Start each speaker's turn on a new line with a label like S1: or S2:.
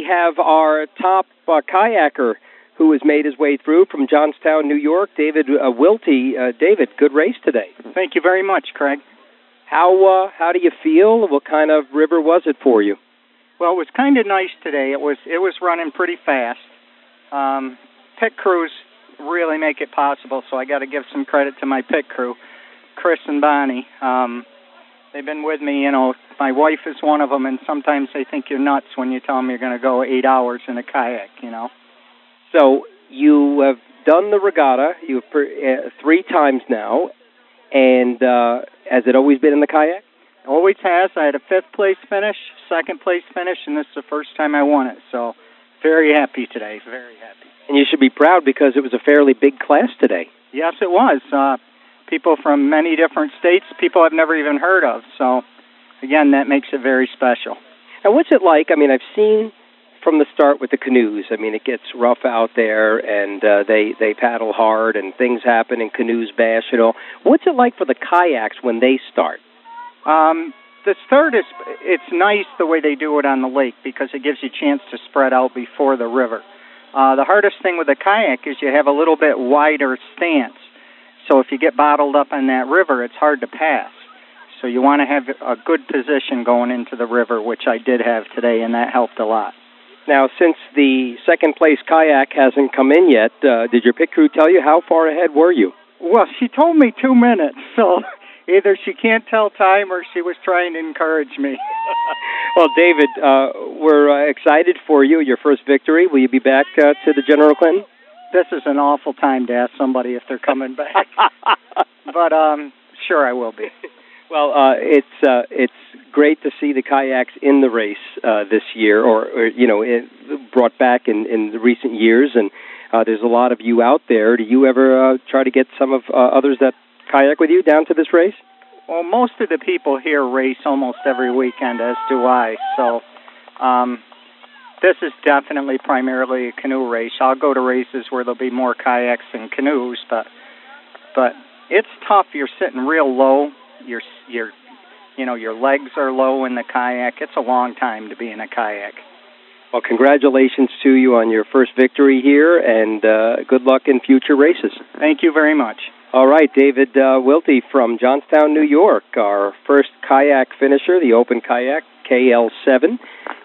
S1: have our top kayaker who has made his way through from Johnstown, New York, David Wilty. David, good race today.
S2: Thank you very much, Craig.
S1: How do you feel? What kind of river was it for you?
S2: Well, it was kind of nice today. It was running pretty fast. Pit crews really make it possible, so I got to give some credit to my pit crew, Chris and Bonnie. They've been with me, you know. My wife is one of them, and sometimes they think you're nuts when you tell them you're going to go 8 hours in a kayak, you know.
S1: So you have done the regatta 3 times now, and has it always been in the kayak?
S2: Always has. I had a 5th place finish, 2nd place finish, and this is the first time I won it. So very happy today, very happy.
S1: And you should be proud because it was a fairly big class today.
S2: Yes, it was. People from many different states, people I've never even heard of. So, again, that makes it very special.
S1: And what's it like? I mean, I've seen from the start with the canoes. I mean, it gets rough out there, and they paddle hard, and things happen, and canoes bash, you know. What's it like for the kayaks when they start?
S2: The start it's nice the way they do it on the lake because it gives you a chance to spread out before the river. The hardest thing with a kayak is you have a little bit wider stance. So if you get bottled up in that river, it's hard to pass. So you want to have a good position going into the river, which I did have today, and that helped a lot.
S1: Now, since the 2nd place kayak hasn't come in yet, did your pit crew tell you how far ahead were you?
S2: Well, she told me 2 minutes, so either she can't tell time or she was trying to encourage me.
S1: Well, David, we're excited for you, your first victory. Will you be back to the General Clinton?
S2: This is an awful time to ask somebody if they're coming back. But sure I will be.
S1: Well, it's great to see the kayaks in the race this year, or you know, brought back in the recent years, and there's a lot of you out there. Do you ever try to get some of others that kayak with you down to this race?
S2: Well, most of the people here race almost every weekend, as do I. So this is definitely primarily a canoe race. I'll go to races where there'll be more kayaks than canoes, but it's tough. You're sitting real low. Your legs are low in the kayak. It's a long time to be in a kayak.
S1: Well, congratulations to you on your first victory here, and good luck in future races.
S2: Thank you very much.
S1: All right, David Wilty from Johnstown, New York, our first kayak finisher, the Open Kayak KL7.